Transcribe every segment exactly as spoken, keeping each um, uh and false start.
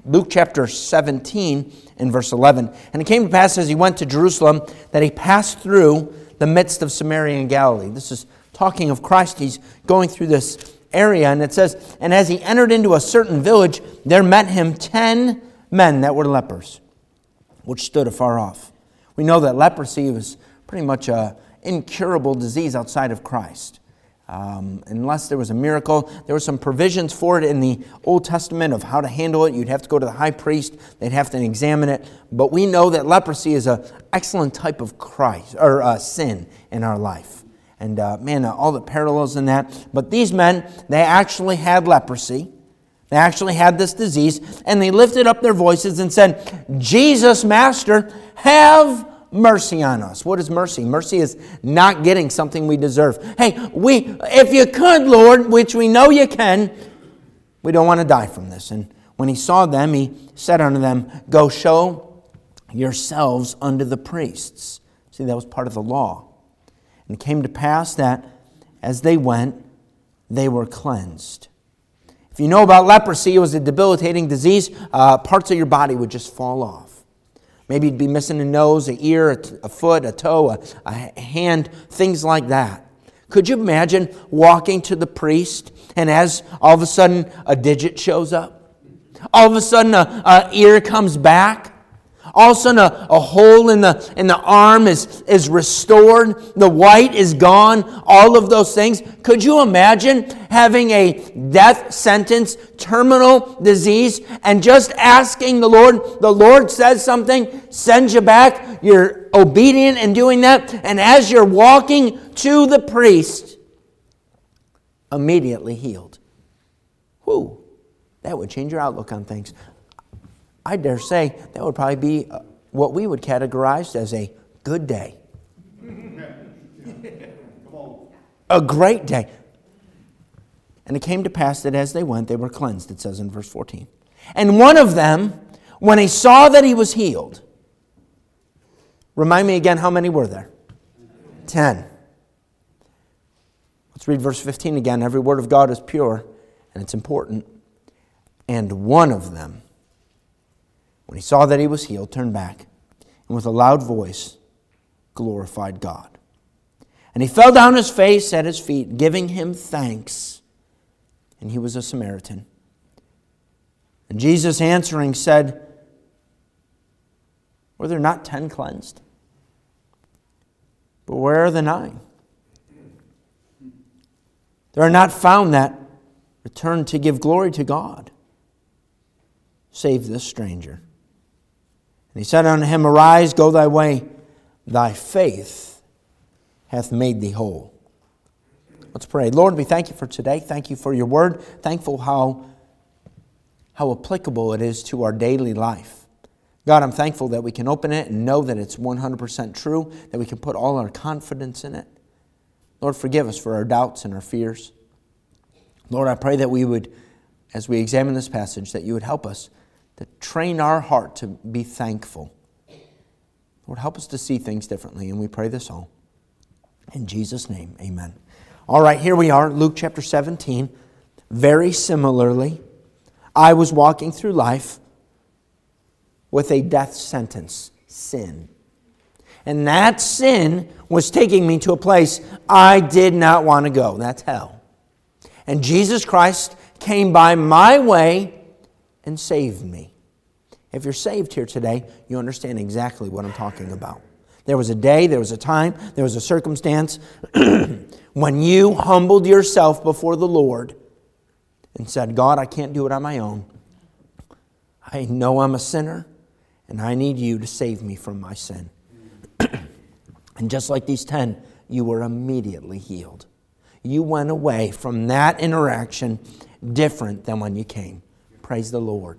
Luke chapter seventeen and verse eleven. And it came to pass as he went to Jerusalem that he passed through the midst of Samaria and Galilee. This is talking of Christ. He's going through this area, and it says, and as he entered into a certain village, there met him ten men that were lepers, which stood afar off. We know that leprosy was pretty much an incurable disease outside of Christ. Um, unless there was a miracle. There were some provisions for it in the Old Testament of how to handle it. You'd have to go to the high priest. They'd have to examine it. But we know that leprosy is an excellent type of Christ or uh, sin in our life. And uh, man, uh, all the parallels in that. But these men, they actually had leprosy. They actually had this disease. And they lifted up their voices and said, Jesus, Master, have mercy on us. What is mercy? Mercy is not getting something we deserve. Hey, we, if you could, Lord, which we know you can, we don't want to die from this. And when he saw them, he said unto them, go show yourselves unto the priests. See, that was part of the law. And it came to pass that as they went, they were cleansed. If you know about leprosy, it was a debilitating disease. Uh, parts of your body would just fall off. Maybe you'd be missing a nose, an ear, a, t- a foot, a toe, a, a hand, things like that. Could you imagine walking to the priest and as all of a sudden a digit shows up? All of a sudden a, a ear comes back? All of a sudden a, a hole in the, in the arm is, is restored. The white is gone. All of those things. Could you imagine having a death sentence, terminal disease, and just asking the Lord, the Lord says something, sends you back, you're obedient in doing that, and as you're walking to the priest, immediately healed. Whew, that would change your outlook on things. I dare say that would probably be what we would categorize as a good day. A great day. And it came to pass that as they went, they were cleansed, it says in verse fourteen. And one of them, when he saw that he was healed, remind me again, how many were there? Ten. Let's read verse fifteen again. Every word of God is pure, and it's important. And one of them, when he saw that he was healed, turned back, and with a loud voice glorified God. And he fell down his face at his feet, giving him thanks. And he was a Samaritan. And Jesus answering said, were there not ten cleansed? But where are the nine? There are not found that returned to give glory to God, save this stranger. And he said unto him, arise, go thy way, thy faith hath made thee whole. Let's pray. Lord, we thank you for today. Thank you for your word. Thankful how, how applicable it is to our daily life. God, I'm thankful that we can open it and know that it's one hundred percent true, that we can put all our confidence in it. Lord, forgive us for our doubts and our fears. Lord, I pray that we would, as we examine this passage, that you would help us to train our heart to be thankful. Lord, help us to see things differently, and we pray this all. In Jesus' name, amen. All right, here we are, Luke chapter seventeen. Very similarly, I was walking through life with a death sentence, sin. And that sin was taking me to a place I did not want to go. That's hell. And Jesus Christ came by my way and saved me. If you're saved here today, you understand exactly what I'm talking about. There was a day, there was a time, there was a circumstance when you humbled yourself before the Lord and said, God, I can't do it on my own. I know I'm a sinner, and I need you to save me from my sin. And just like these ten, you were immediately healed. You went away from that interaction different than when you came. Praise the Lord.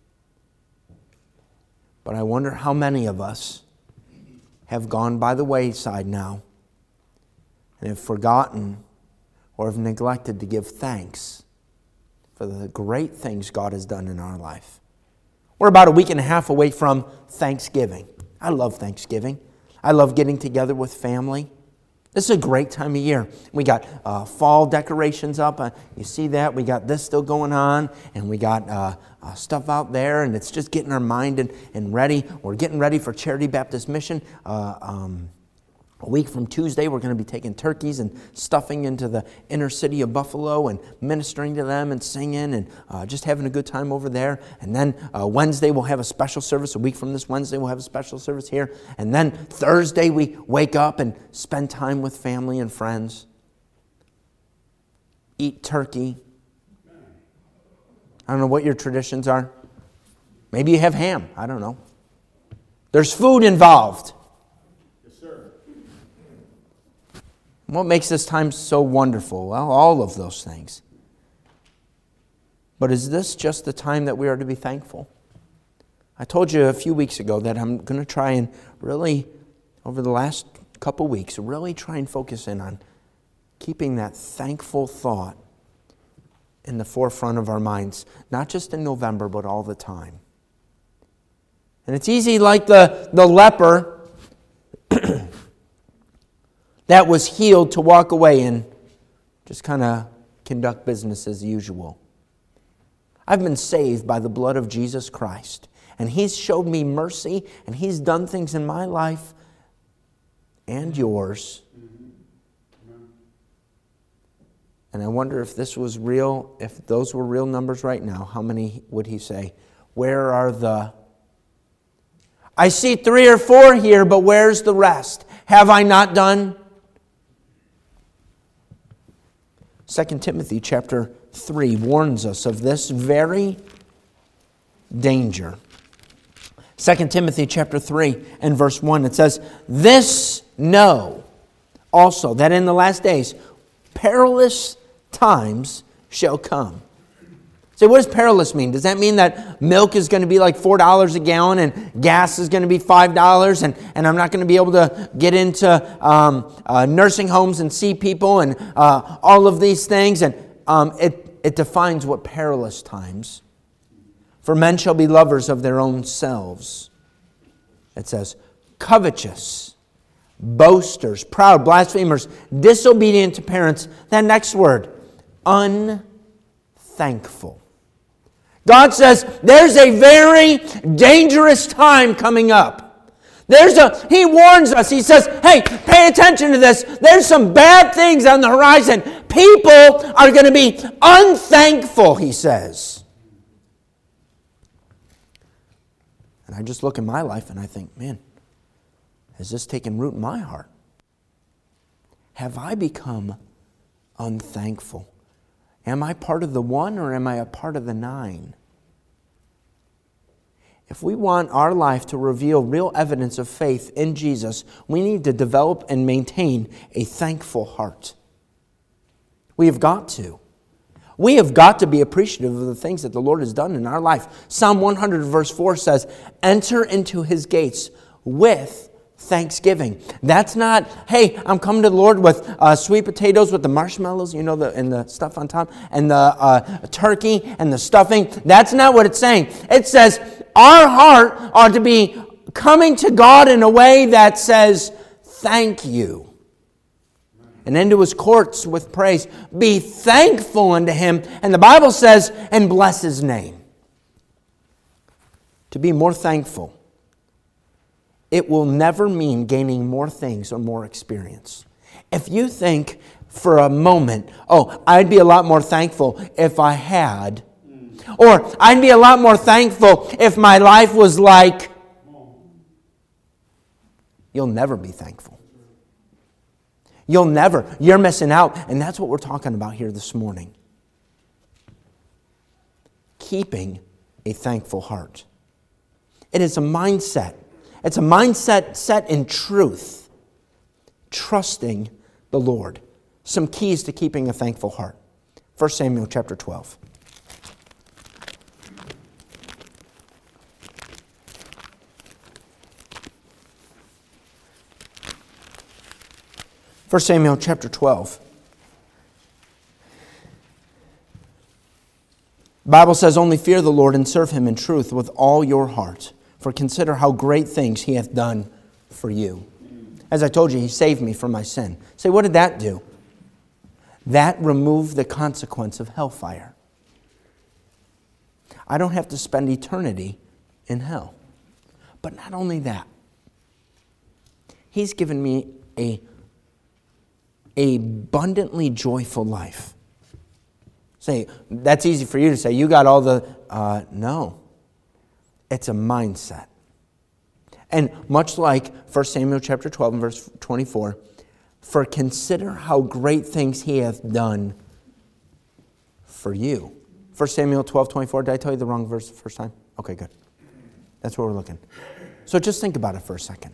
But I wonder how many of us have gone by the wayside now and have forgotten or have neglected to give thanks for the great things God has done in our life. We're about a week and a half away from Thanksgiving. I love Thanksgiving. I love getting together with family. This is a great time of year. We got uh, fall decorations up. Uh, you see that? We got this still going on, and we got uh, uh, stuff out there, and it's just getting our mind and, and ready. We're getting ready for Charity Baptist Mission. Uh, um, a week from Tuesday, we're going to be taking turkeys and stuffing into the inner city of Buffalo and ministering to them and singing and uh, just having a good time over there. And then uh, Wednesday, we'll have a special service. A week from this Wednesday, we'll have a special service here. And then Thursday, we wake up and spend time with family and friends. Eat turkey. I don't know what your traditions are. Maybe you have ham. I don't know. There's food involved. What makes this time so wonderful? Well, all of those things. But is this just the time that we are to be thankful? I told you a few weeks ago that I'm going to try and really, over the last couple weeks, really try and focus in on keeping that thankful thought in the forefront of our minds, not just in November, but all the time. And it's easy, like the, the leper that was healed, to walk away and just kind of conduct business as usual. I've been saved by the blood of Jesus Christ, and He's showed me mercy, and He's done things in my life and yours. And I wonder if this was real, if those were real numbers right now, how many would He say? Where are the... I see three or four here, but where's the rest? Have I not done? Second Timothy chapter three warns us of this very danger. Second Timothy chapter three and verse one, it says, "This know also, that in the last days perilous times shall come." So what does perilous mean? Does that mean that milk is going to be like four dollars a gallon and gas is going to be five dollars and, and I'm not going to be able to get into um, uh, nursing homes and see people and uh, all of these things? And um, it, it defines what perilous times. For men shall be lovers of their own selves. It says, covetous, boasters, proud, blasphemers, disobedient to parents. That next word, unthankful. God says there's a very dangerous time coming up. There's a, He warns us. He says, hey, pay attention to this. There's some bad things on the horizon. People are going to be unthankful, He says. And I just look in my life and I think, man, has this taken root in my heart? Have I become unthankful? Am I part of the one or am I a part of the nine? If we want our life to reveal real evidence of faith in Jesus, we need to develop and maintain a thankful heart. We have got to. We have got to be appreciative of the things that the Lord has done in our life. Psalm one hundred verse four says, "Enter into His gates with thanksgiving." That's not, hey, I'm coming to the Lord with uh, sweet potatoes with the marshmallows, you know, the, and the stuff on top, and the uh, turkey and the stuffing. That's not what it's saying. It says our heart ought to be coming to God in a way that says, thank you. And into His courts with praise. Be thankful unto Him. And the Bible says, and bless His name. To be more thankful. It will never mean gaining more things or more experience. If you think for a moment, oh, I'd be a lot more thankful if I had, or I'd be a lot more thankful if my life was like, you'll never be thankful. You'll never. You're missing out. And that's what we're talking about here this morning. Keeping a thankful heart. It is a mindset. It's a mindset set in truth, trusting the Lord. Some keys to keeping a thankful heart. First Samuel chapter twelve. First Samuel chapter twelve. The Bible says, "Only fear the Lord and serve Him in truth with all your heart. For consider how great things He hath done for you." As I told you, he saved me from my sin. Say, what did that do? That removed the consequence of hellfire. I don't have to spend eternity in hell. But not only that, he's given me a, a abundantly joyful life. Say, that's easy for you to say. You got all the... Uh, no. It's a mindset. And much like First Samuel chapter twelve and verse twenty-four, for consider how great things he hath done for you. First Samuel twelve twenty-four. Did I tell you the wrong verse the first time? Okay, good. That's where we're looking. So just think about it for a second.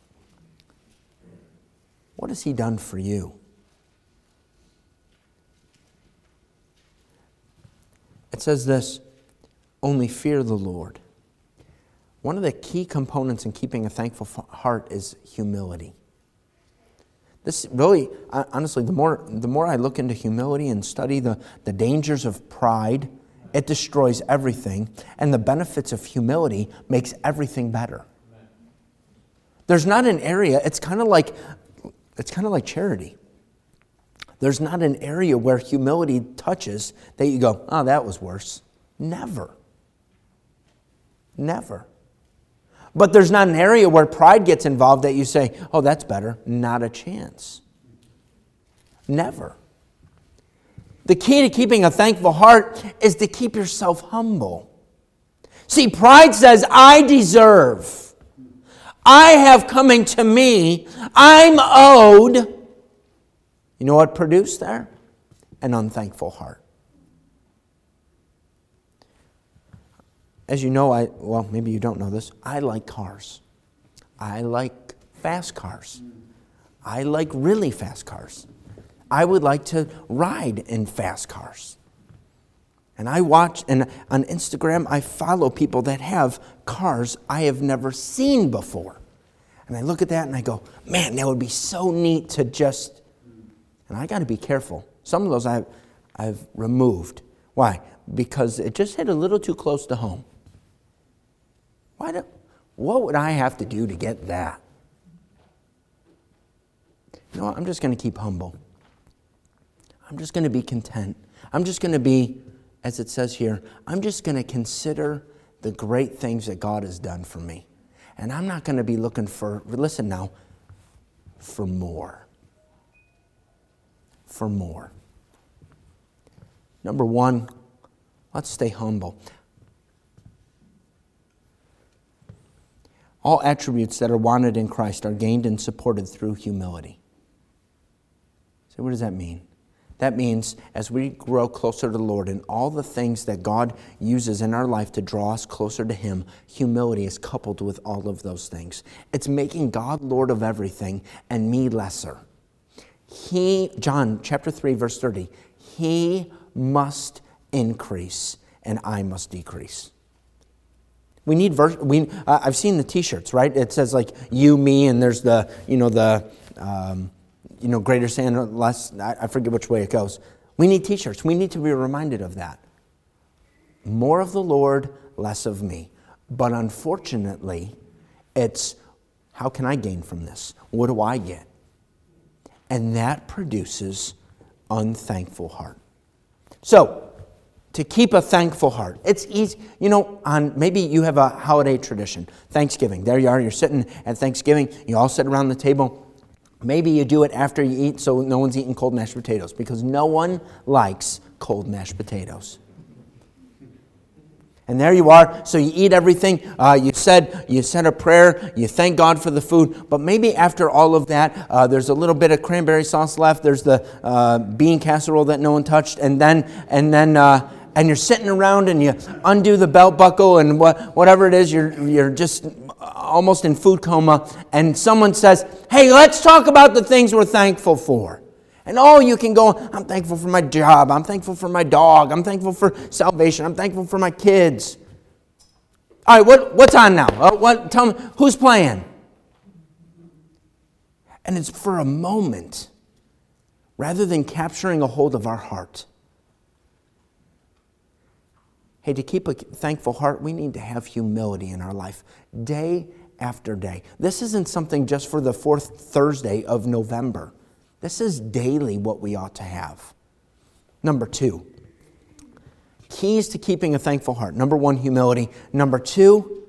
What has he done for you? It says this, only fear the Lord. One of the key components in keeping a thankful heart is humility. This really, honestly, the more the more I look into humility and study the, the dangers of pride, it destroys everything. And the benefits of humility makes everything better. There's not an area, it's kind of like it's kind of like charity. There's not an area where humility touches that you go, oh, that was worse. Never. Never. But there's not an area where pride gets involved that you say, oh, that's better. Not a chance. Never. The key to keeping a thankful heart is to keep yourself humble. See, pride says, I deserve. I have coming to me. I'm owed. You know what produced there? An unthankful heart. As you know, I well, maybe you don't know this, I like cars. I like fast cars. I like really fast cars. I would like to ride in fast cars. And I watch, and on Instagram, I follow people that have cars I have never seen before. And I look at that and I go, man, that would be so neat to just, and I got to be careful. Some of those I've, I've removed. Why? Because it just hit a little too close to home. Why do, what would I have to do to get that? You know what? I'm just going to keep humble. I'm just going to be content. I'm just going to be, as it says here, I'm just going to consider the great things that God has done for me. And I'm not going to be looking for, listen now, for more. For more. Number one, let's stay humble. All attributes that are wanted in Christ are gained and supported through humility. So what does that mean? That means as we grow closer to the Lord and all the things that God uses in our life to draw us closer to Him, humility is coupled with all of those things. It's making God Lord of everything and me lesser. He, John chapter three, verse thirty, He must increase and I must decrease. We need verse. We uh, I've seen the T-shirts, right? It says like you, me, and there's the you know the um, you know greater sin, less. I, I forget which way it goes. We need T-shirts. We need to be reminded of that. More of the Lord, less of me. But unfortunately, it's how can I gain from this? What do I get? And that produces unthankful heart. So. To keep a thankful heart. It's easy. You know, on maybe you have a holiday tradition. Thanksgiving. There you are. You're sitting at Thanksgiving. You all sit around the table. Maybe you do it after you eat so no one's eating cold mashed potatoes because no one likes cold mashed potatoes. And there you are. So you eat everything. Uh, you said you said a prayer. You thank God for the food. But maybe after all of that, uh, there's a little bit of cranberry sauce left. There's the uh, bean casserole that no one touched. And then and then uh, and you're sitting around and you undo the belt buckle and what whatever it is, you're you're just almost in food coma. And someone says, "Hey, let's talk about the things we're thankful for." And oh, you can go, I'm thankful for my job. I'm thankful for my dog. I'm thankful for salvation. I'm thankful for my kids. All right, what, what's on now? Uh, what? Tell me, who's playing? And it's for a moment, rather than capturing a hold of our heart. Hey, to keep a thankful heart, we need to have humility in our life. Day after day. This isn't something just for the fourth Thursday of November. This is daily what we ought to have. Number two, keys to keeping a thankful heart. Number one, humility. Number two,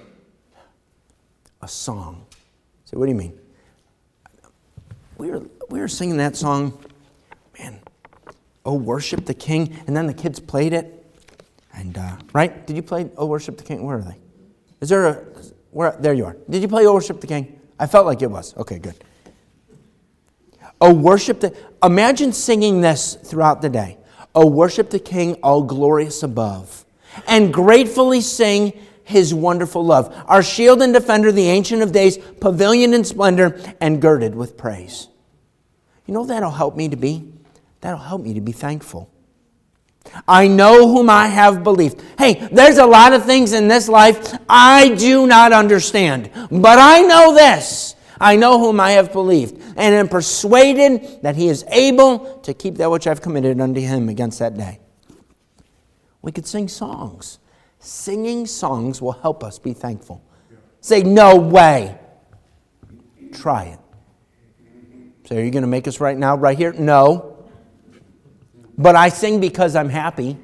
a song. So what do you mean? We were, we were singing that song, man, Oh, Worship the King, and then the kids played it. And, uh, right? Did you play Oh, Worship the King? Where are they? Is there a, where? There you are. Did you play Oh, Worship the King? I felt like it was. Okay, good. Oh, worship the, imagine singing this throughout the day. Oh, worship the King, all glorious above, and gratefully sing His wonderful love. Our shield and defender, the Ancient of Days, pavilion in splendor, and girded with praise. You know that'll help me to be? That'll help me to be thankful. I know whom I have believed. Hey, there's a lot of things in this life I do not understand, but I know this. I know whom I have believed, and am persuaded that He is able to keep that which I've committed unto Him against that day. We could sing songs. Singing songs will help us be thankful. Say, no way. Try it. So are you going to make us right now, right here? No. But I sing because I'm happy.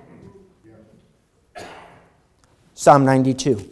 Psalm ninety-two.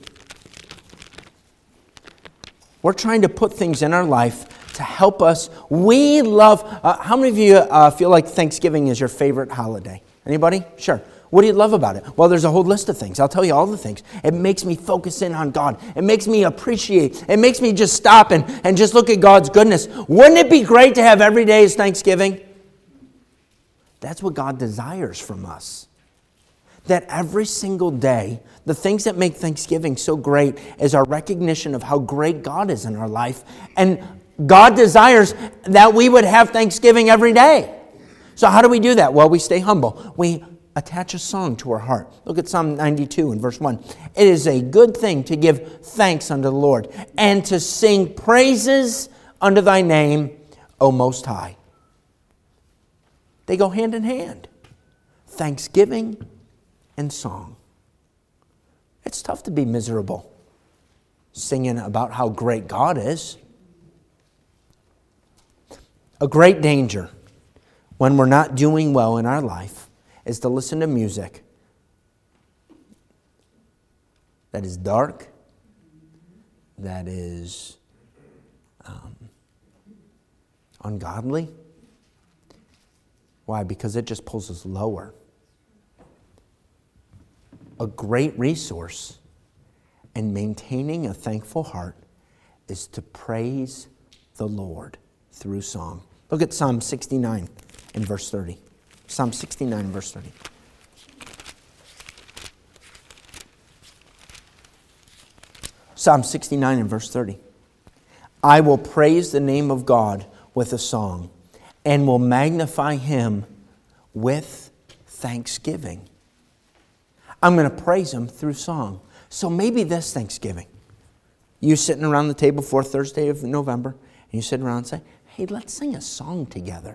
We're trying to put things in our life to help us. We love, uh, how many of you uh, feel like Thanksgiving is your favorite holiday? Anybody? Sure. What do you love about it? Well, there's a whole list of things. I'll tell you all the things. It makes me focus in on God. It makes me appreciate. It makes me just stop and, and just look at God's goodness. Wouldn't it be great to have every day as Thanksgiving? That's what God desires from us. That every single day, the things that make Thanksgiving so great is our recognition of how great God is in our life. And God desires that we would have Thanksgiving every day. So how do we do that? Well, we stay humble. We attach a song to our heart. Look at Psalm ninety-two and verse one. It is a good thing to give thanks unto the Lord and to sing praises unto thy name, O Most High. They go hand in hand. Thanksgiving and song. It's tough to be miserable singing about how great God is. A great danger when we're not doing well in our life is to listen to music that is dark, that is um, ungodly. Why? Because it just pulls us lower. A great resource in maintaining a thankful heart is to praise the Lord through song. Look at Psalm sixty-nine and verse thirty. Psalm sixty-nine and verse thirty. Psalm sixty-nine and verse thirty. I will praise the name of God with a song and will magnify Him with thanksgiving. I'm going to praise Him through song. So maybe this Thanksgiving, you sitting around the table fourth Thursday of November, and you sit around and say, hey, let's sing a song together.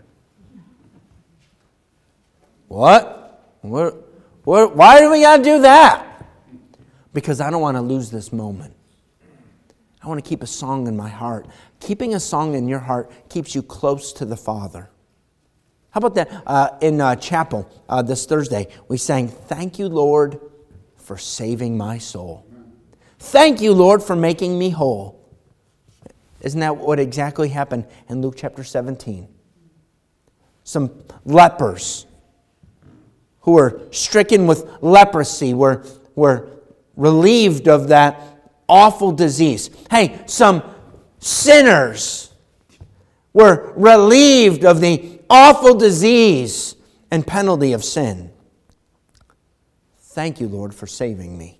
What? What? What? Why do we got to do that? Because I don't want to lose this moment. I want to keep a song in my heart. Keeping a song in your heart keeps you close to the Father. How about that? Uh, in uh, chapel uh, this Thursday, we sang, thank you, Lord, for saving my soul. Thank you, Lord, for making me whole. Isn't that what exactly happened in Luke chapter seventeen? Some lepers who were stricken with leprosy were, were relieved of that awful disease. Hey, some sinners were relieved of the awful disease and penalty of sin. Thank you, Lord, for saving me.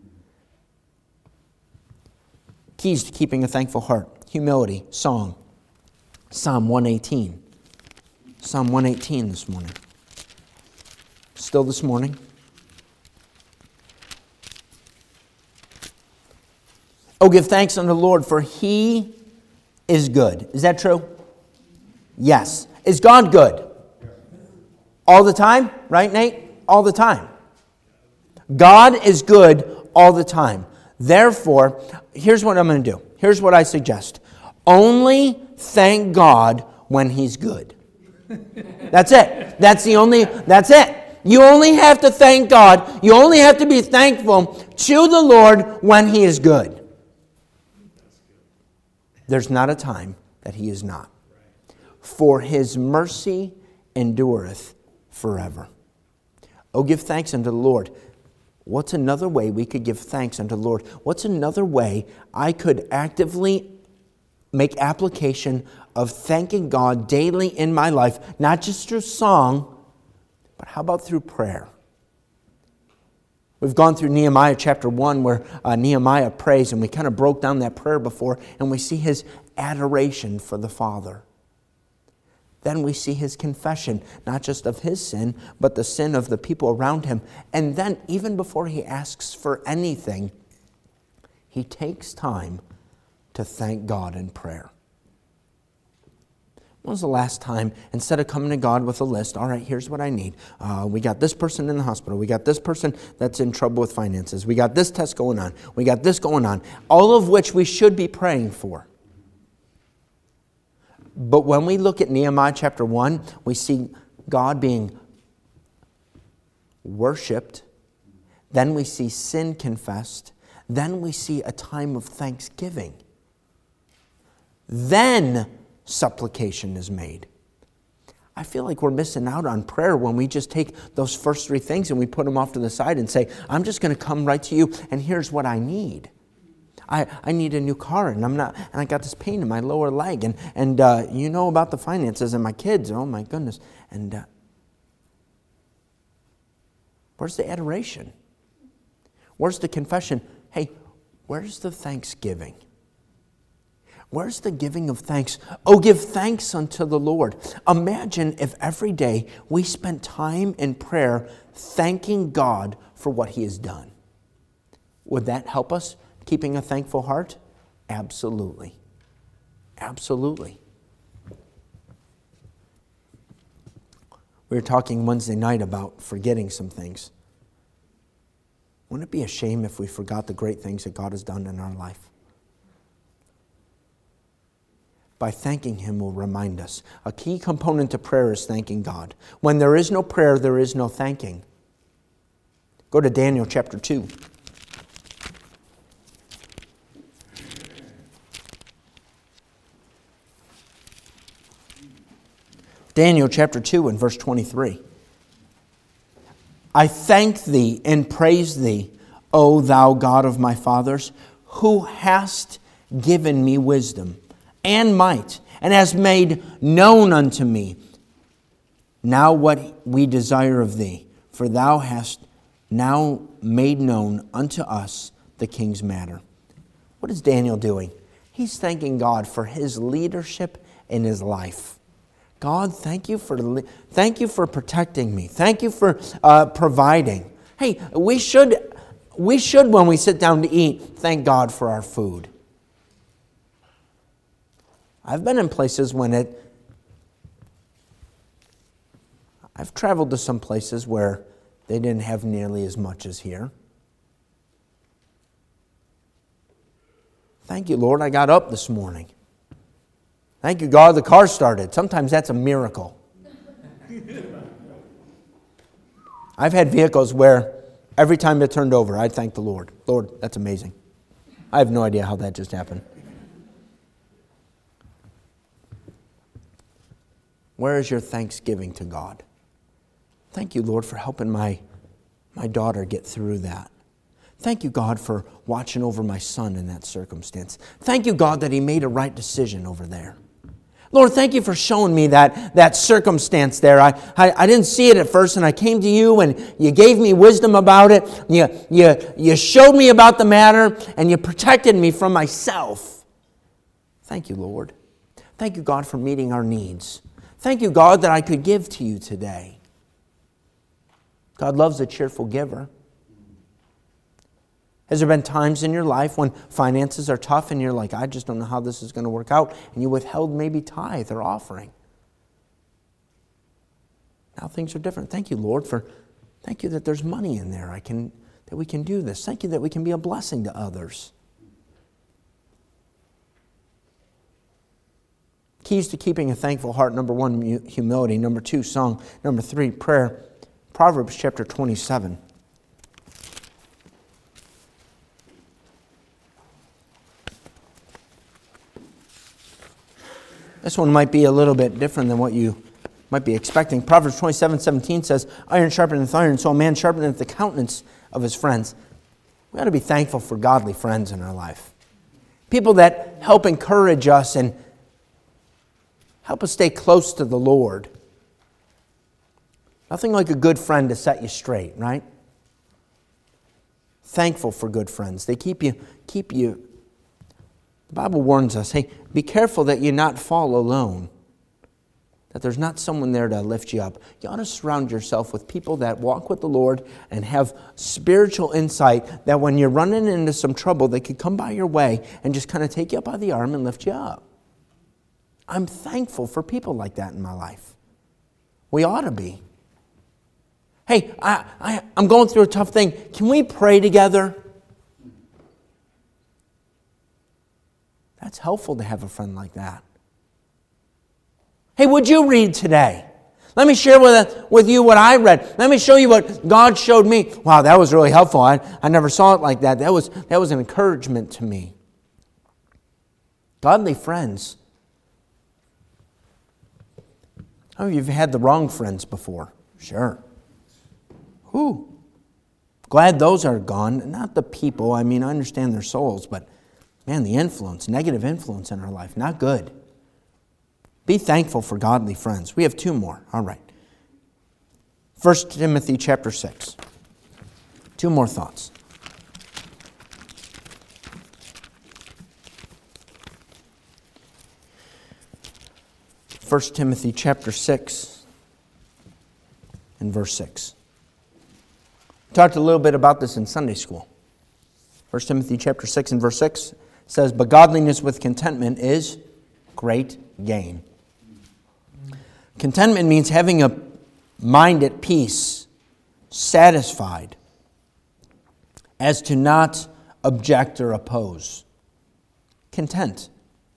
Keys to keeping a thankful heart. Humility, song. Psalm one eighteen. Psalm one eighteen this morning. Still this morning. Oh, give thanks unto the Lord, for He is good. Is that true? Yes. Is God good? All the time? Right, Nate? All the time. God is good all the time. Therefore, here's what I'm going to do. Here's what I suggest. Only thank God when He's good. That's it. That's the only, that's it. You only have to thank God. You only have to be thankful to the Lord when He is good. There's not a time that He is not. For His mercy endureth forever. Oh, give thanks unto the Lord. What's another way we could give thanks unto the Lord? What's another way I could actively make application of thanking God daily in my life, not just through song, but how about through prayer? We've gone through Nehemiah chapter one where uh, Nehemiah prays, and we kind of broke down that prayer before, and we see his adoration for the Father. Then we see his confession, not just of his sin, but the sin of the people around him. And then, even before he asks for anything, he takes time to thank God in prayer. When was the last time, instead of coming to God with a list, all right, here's what I need. Uh, we got this person in the hospital. We got this person that's in trouble with finances. We got this test going on. We got this going on. All of which we should be praying for. But when we look at Nehemiah chapter one, we see God being worshipped. Then we see sin confessed. Then we see a time of thanksgiving. Then supplication is made. I feel like we're missing out on prayer when we just take those first three things and we put them off to the side and say, I'm just going to come right to you, and here's what I need. I, I need a new car, and I'm not, and I got this pain in my lower leg, and and uh, you know about the finances and my kids. Oh my goodness! And uh, where's the adoration? Where's the confession? Hey, where's the thanksgiving? Where's the giving of thanks? Oh, give thanks unto the Lord. Imagine if every day we spent time in prayer thanking God for what He has done. Would that help us? Keeping a thankful heart? Absolutely. Absolutely. We were talking Wednesday night about forgetting some things. Wouldn't it be a shame if we forgot the great things that God has done in our life? By thanking Him will remind us. A key component to prayer is thanking God. When there is no prayer, there is no thanking. Go to Daniel chapter two. Daniel chapter two and verse twenty-three. I thank Thee and praise Thee, O Thou God of my fathers, who hast given me wisdom and might, and hast made known unto me now what we desire of Thee, for Thou hast now made known unto us the king's matter. What is Daniel doing? He's thanking God for his leadership in his life. God, thank you for thank you for protecting me. Thank you for uh, providing. Hey, we should we should when we sit down to eat thank God for our food. I've been in places when it. I've traveled to some places where they didn't have nearly as much as here. Thank you, Lord, I got up this morning. Thank you, God, the car started. Sometimes that's a miracle. I've had vehicles where every time it turned over, I'd thank the Lord. Lord, that's amazing. I have no idea how that just happened. Where is your thanksgiving to God? Thank you, Lord, for helping my, my daughter get through that. Thank you, God, for watching over my son in that circumstance. Thank you, God, that he made a right decision over there. Lord, thank you for showing me that, that circumstance there. I, I, I didn't see it at first, and I came to you, and you gave me wisdom about it. You, you, you showed me about the matter, and you protected me from myself. Thank you, Lord. Thank you, God, for meeting our needs. Thank you, God, that I could give to you today. God loves a cheerful giver. Has there been times in your life when finances are tough and you're like, I just don't know how this is going to work out, and you withheld maybe tithe or offering? Now things are different. Thank you, Lord, for thank you that there's money in there. I can that we can do this. Thank you that we can be a blessing to others. Keys to keeping a thankful heart. Number one, humility. Number two, song. Number three, prayer. Proverbs chapter twenty-seven. This one might be a little bit different than what you might be expecting. Proverbs twenty-seven seventeen says, iron sharpeneth iron, so a man sharpeneth the countenance of his friends. We ought to be thankful for godly friends in our life. People that help encourage us and help us stay close to the Lord. Nothing like a good friend to set you straight, right? Thankful for good friends. They keep you, keep you. The Bible warns us, hey, be careful that you not fall alone. That there's not someone there to lift you up. You ought to surround yourself with people that walk with the Lord and have spiritual insight that when you're running into some trouble, they could come by your way and just kind of take you up by the arm and lift you up. I'm thankful for people like that in my life. We ought to be. Hey, I, I, I'm going through a tough thing. Can we pray together? That's helpful to have a friend like that. Hey, would you read today? Let me share with, with you what I read. Let me show you what God showed me. Wow, that was really helpful. I, I never saw it like that. That was, that was an encouragement to me. Godly friends. How many of you have had the wrong friends before? Sure. Whew. Glad those are gone. Not the people. I mean, I understand their souls, but man, the influence, negative influence in our life, not good. Be thankful for godly friends. We have two more. All right. First Timothy chapter six. Two more thoughts. First Timothy chapter six and verse six. We talked a little bit about this in Sunday school. First Timothy chapter six and verse six says, but godliness with contentment is great gain. Contentment means having a mind at peace, satisfied, as to not object or oppose. Content.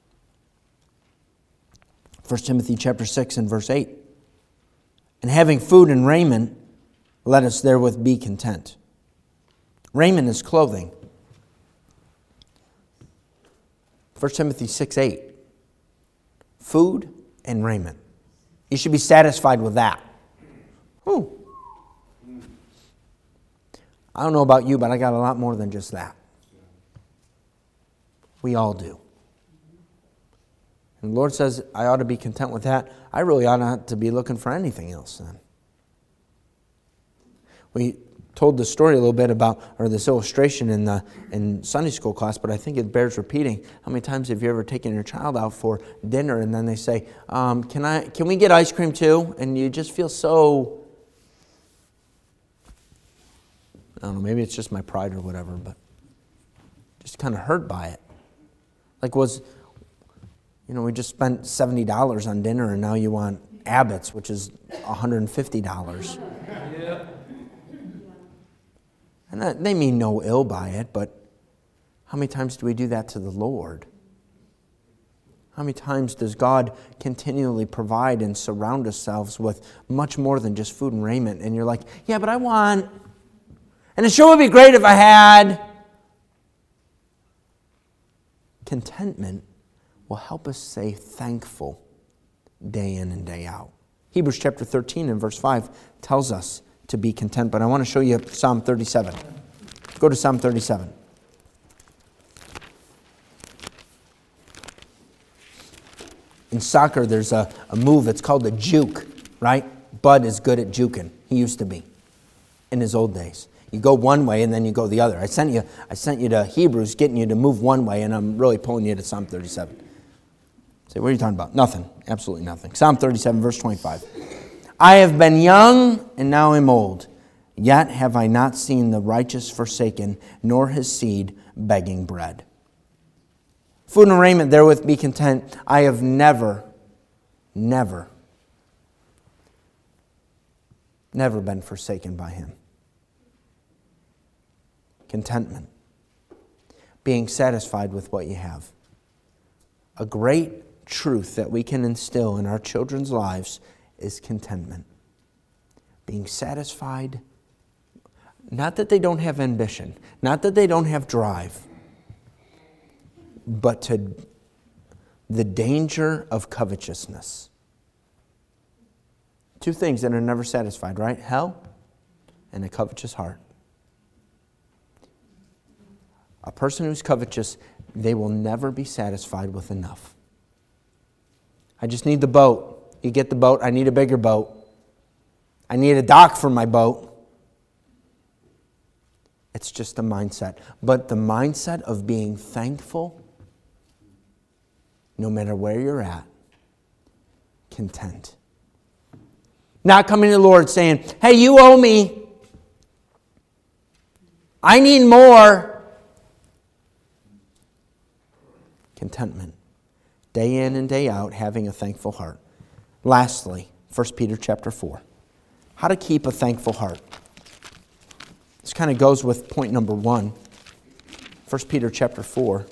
First Timothy chapter six and verse eight. And having food and raiment, let us therewith be content. Raiment is clothing. First Timothy six eight. Food and raiment. You should be satisfied with that. Ooh. I don't know about you, but I got a lot more than just that. We all do. And the Lord says, I ought to be content with that. I really ought not to be looking for anything else then. We told the story a little bit about, or this illustration in the in Sunday school class, but I think it bears repeating. How many times have you ever taken your child out for dinner and then they say, um, can I, can we get ice cream too? And you just feel so, I don't know, maybe it's just my pride or whatever, but just kind of hurt by it. Like was... You know, we just spent seventy dollars on dinner and now you want Abbott's, which is one hundred fifty dollars. Yeah. And that, they mean no ill by it, but how many times do we do that to the Lord? How many times does God continually provide and surround ourselves with much more than just food and raiment? And you're like, yeah, but I want, and it sure would be great if I had. Contentment will help us say thankful day in and day out. Hebrews chapter thirteen and verse five tells us to be content, but I want to show you Psalm thirty-seven. Go to Psalm thirty-seven. In soccer, there's a, a move, it's called a juke, right? Bud is good at juking. He used to be in his old days. You go one way and then you go the other. I sent you, I sent you to Hebrews, getting you to move one way, and I'm really pulling you to Psalm thirty-seven. Say, what are you talking about? Nothing. Absolutely nothing. Psalm thirty-seven, verse twenty-five. I have been young and now am old, yet have I not seen the righteous forsaken, nor his seed begging bread. Food and raiment therewith be content. I have never, never, never been forsaken by him. Contentment. Being satisfied with what you have. A great truth that we can instill in our children's lives is contentment. Being satisfied, not that they don't have ambition, not that they don't have drive, but to the danger of covetousness. Two things that are never satisfied, right? Hell and a covetous heart. A person who's covetous, they will never be satisfied with enough. I just need the boat. You get the boat, I need a bigger boat. I need a dock for my boat. It's just a mindset. But the mindset of being thankful, no matter where you're at, content. Not coming to the Lord saying, hey, you owe me. I need more. Contentment. Day in and day out, having a thankful heart. Lastly, First Peter chapter four. How to keep a thankful heart. This kind of goes with point number one. First Peter chapter four.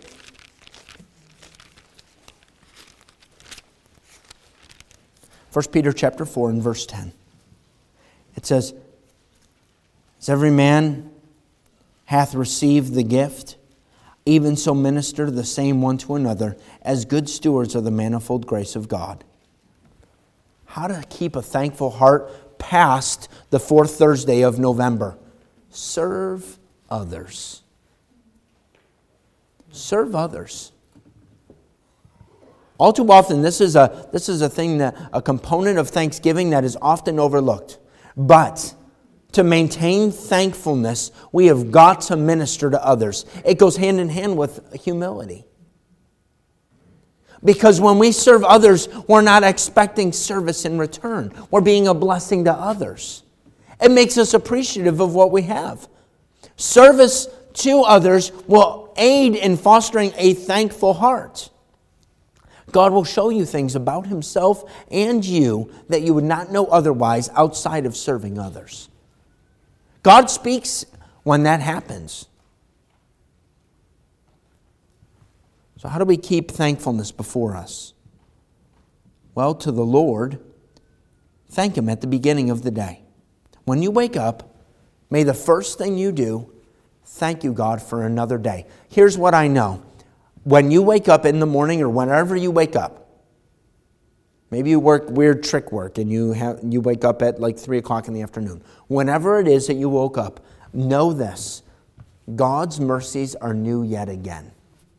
First Peter chapter four and verse ten. It says, as every man hath received the gift, even so minister the same one to another, as good stewards of the manifold grace of God. How to keep a thankful heart past the fourth Thursday of November. Serve others. Serve others. All too often, this is a this is a thing that a component of Thanksgiving that is often overlooked. But to maintain thankfulness, we have got to minister to others. It goes hand in hand with humility. Because when we serve others, we're not expecting service in return. We're being a blessing to others. It makes us appreciative of what we have. Service to others will aid in fostering a thankful heart. God will show you things about Himself and you that you would not know otherwise outside of serving others. God speaks when that happens. So how do we keep thankfulness before us? Well, to the Lord, thank Him at the beginning of the day. When you wake up, may the first thing you do, thank you, God, for another day. Here's what I know. When you wake up in the morning or whenever you wake up, maybe you work weird trick work and you have you wake up at like three o'clock in the afternoon. Whenever it is that you woke up, know this. God's mercies are new yet again.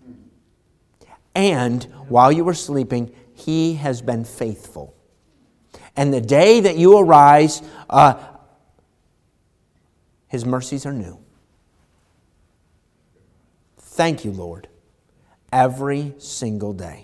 And while you were sleeping, He has been faithful. And the day that you arise, uh, His mercies are new. Thank you, Lord. Every single day.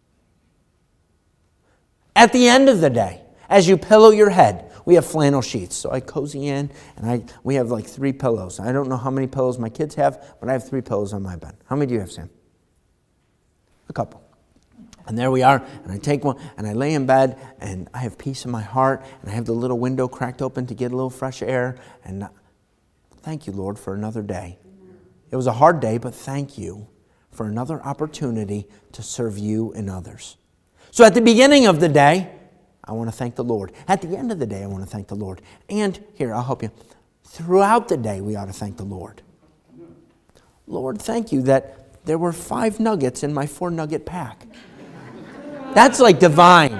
At the end of the day, as you pillow your head, we have flannel sheets. So I cozy in, and I we have like three pillows. I don't know how many pillows my kids have, but I have three pillows on my bed. How many do you have, Sam? A couple. And there we are, and I take one, and I lay in bed, and I have peace in my heart, and I have the little window cracked open to get a little fresh air, and thank you, Lord, for another day. It was a hard day, but thank you for another opportunity to serve you and others. So at the beginning of the day, I want to thank the Lord. At the end of the day, I want to thank the Lord. And here, I'll help you. Throughout the day, we ought to thank the Lord. Lord, thank you that there were five nuggets in my four nugget pack. That's like divine.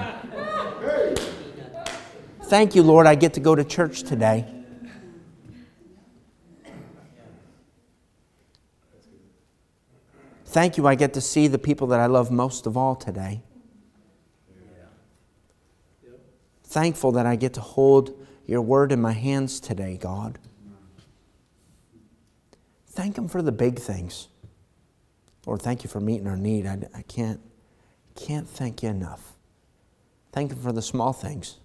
Thank you, Lord, I get to go to church today. Thank you, I get to see the people that I love most of all today. Thankful that I get to hold your word in my hands today, God. Thank Him for the big things. Lord, thank you for meeting our need. I, I can't, can't thank you enough. Thank Him for the small things.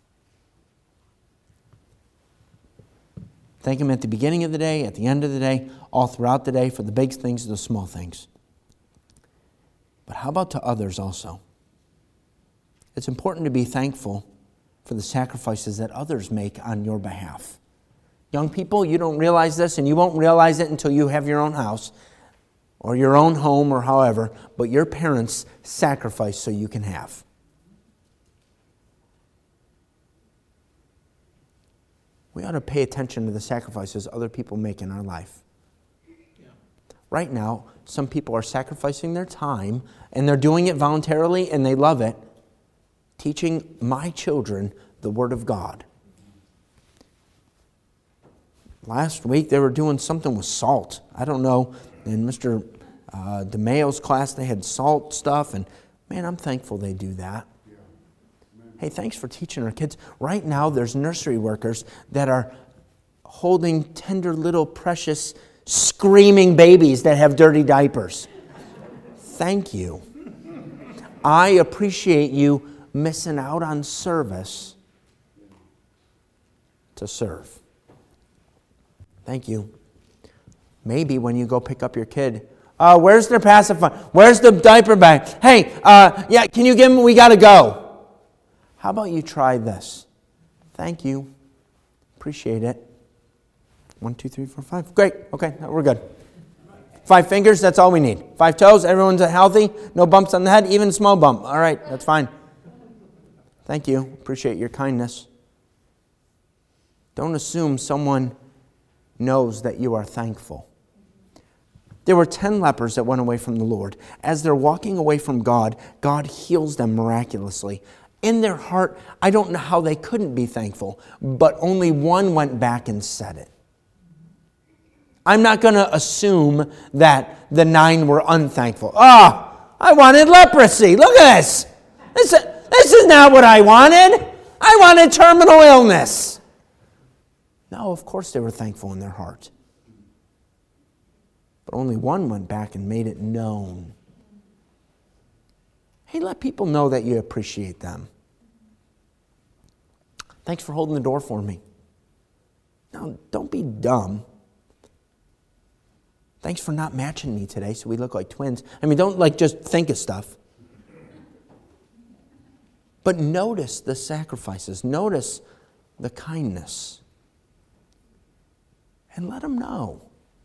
Thank Him at the beginning of the day, at the end of the day, all throughout the day for the big things and the small things. But how about to others also? It's important to be thankful for the sacrifices that others make on your behalf. Young people, you don't realize this, and you won't realize it until you have your own house or your own home or however, but your parents sacrifice so you can have. We ought to pay attention to the sacrifices other people make in our life. Yeah. Right now, some people are sacrificing their time, and they're doing it voluntarily, and they love it, teaching my children the Word of God. Last week, they were doing something with salt. I don't know. In Mister Uh, DeMayo's class, they had salt stuff, and man, I'm thankful they do that. Yeah. Hey, thanks for teaching our kids. Right now, there's nursery workers that are holding tender little precious screaming babies that have dirty diapers. Thank you. I appreciate you missing out on service to serve. Thank you. Maybe when you go pick up your kid, Uh, where's their pacifier? Where's the diaper bag? Hey, uh, yeah, can you give them? We got to go. How about you try this? Thank you. Appreciate it. One, two, three, four, five. Great. Okay, we're good. Five fingers, that's all we need. Five toes, everyone's healthy. No bumps on the head, even a small bump. All right, that's fine. Thank you. Appreciate your kindness. Don't assume someone knows that you are thankful. There were ten lepers that went away from the Lord. As they're walking away from God, God heals them miraculously. In their heart, I don't know how they couldn't be thankful, but only one went back and said it. I'm not going to assume that the nine were unthankful. Ah, oh, I wanted leprosy. Look at this. This, this is not what I wanted. I wanted terminal illness. No, of course they were thankful in their heart. But only one went back and made it known. Hey, let people know that you appreciate them. Thanks for holding the door for me. Now, don't be dumb. Thanks for not matching me today so we look like twins. I mean, don't like just think of stuff. But notice the sacrifices. Notice the kindness. And let them know.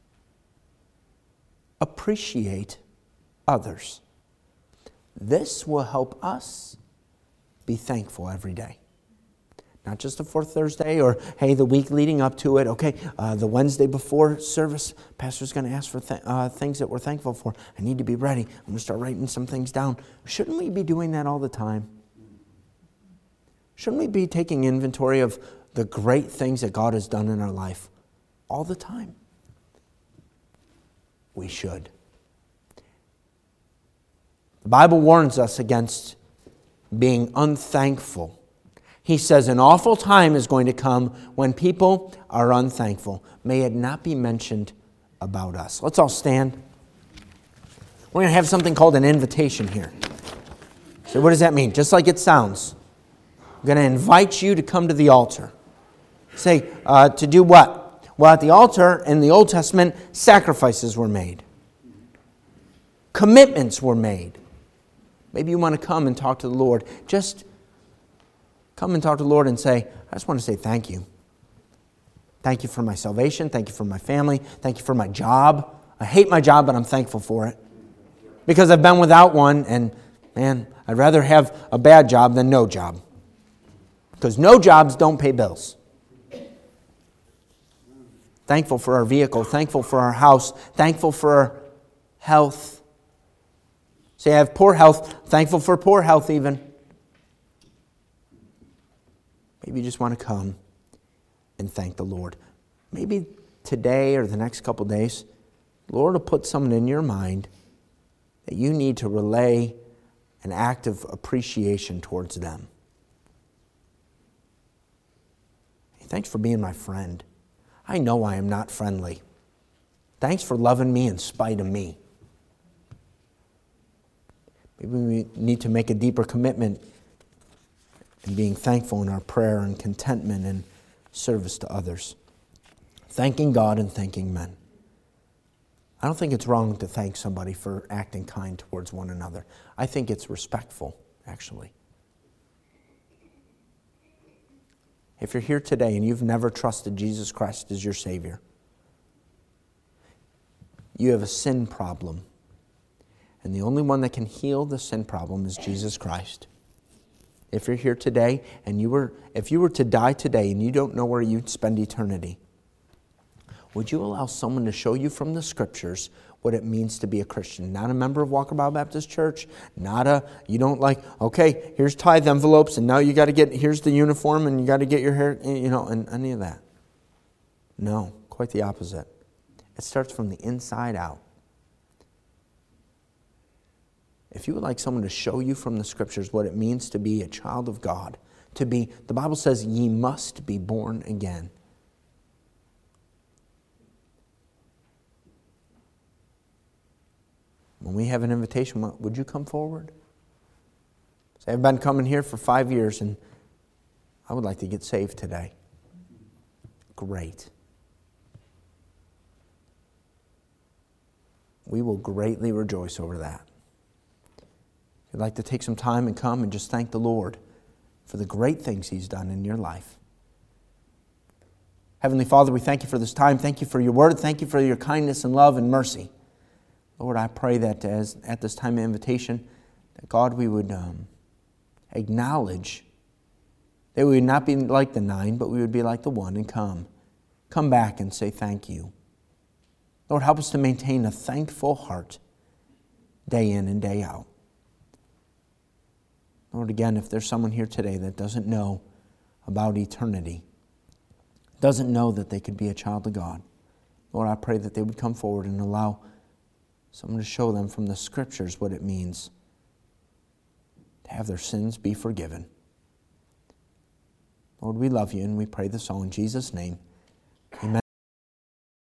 Appreciate others. This will help us be thankful every day. Not just the fourth Thursday or, hey, the week leading up to it. Okay, uh, the Wednesday before service, pastor's going to ask for th- uh, things that we're thankful for. I need to be ready. I'm going to start writing some things down. Shouldn't we be doing that all the time? Shouldn't we be taking inventory of the great things that God has done in our life all the time? We should. The Bible warns us against being unthankful. He says an awful time is going to come when people are unthankful. May it not be mentioned about us. Let's all stand. We're going to have something called an invitation here. So what does that mean? Just like it sounds. I'm going to invite you to come to the altar. Say, uh, to do what? Well, at the altar in the Old Testament, sacrifices were made. Commitments were made. Maybe you want to come and talk to the Lord. Just come and talk to the Lord and say, I just want to say thank you. Thank you for my salvation. Thank you for my family. Thank you for my job. I hate my job, but I'm thankful for it. Because I've been without one, and man, I'd rather have a bad job than no job. Because no jobs don't pay bills. Thankful for our vehicle, thankful for our house, thankful for our health. Say I have poor health, thankful for poor health even. Maybe you just want to come and thank the Lord. Maybe today or the next couple days, the Lord will put someone in your mind that you need to relay an act of appreciation towards them. Hey, thanks for being my friend. I know I am not friendly. Thanks for loving me in spite of me. Maybe we need to make a deeper commitment in being thankful in our prayer and contentment and service to others. Thanking God and thanking men. I don't think it's wrong to thank somebody for acting kind towards one another. I think it's respectful, actually. If you're here today and you've never trusted Jesus Christ as your Savior, you have a sin problem. And the only one that can heal the sin problem is Jesus Christ. If you're here today and you were, if you were to die today and you don't know where you'd spend eternity, would you allow someone to show you from the Scriptures what it means to be a Christian? Not a member of Walker Bible Baptist Church, not a, you don't like, okay, here's tithe envelopes and now you got to get, here's the uniform and you got to get your hair, you know, and any of that. No, quite the opposite. It starts from the inside out. If you would like someone to show you from the Scriptures what it means to be a child of God, to be, the Bible says, ye must be born again. When we have an invitation, would you come forward? Say, I've been coming here for five years and I would like to get saved today. Great. We will greatly rejoice over that. If you'd like to take some time and come and just thank the Lord for the great things He's done in your life. Heavenly Father, we thank You for this time. Thank You for Your word. Thank You for Your kindness and love and mercy. Lord, I pray that as at this time of invitation, that God, we would um, acknowledge that we would not be like the nine, but we would be like the one and come. Come back and say thank You. Lord, help us to maintain a thankful heart day in and day out. Lord, again, if there's someone here today that doesn't know about eternity, doesn't know that they could be a child of God, Lord, I pray that they would come forward and allow someone to show them from the Scriptures what it means to have their sins be forgiven. Lord, we love You and we pray this all in Jesus' name.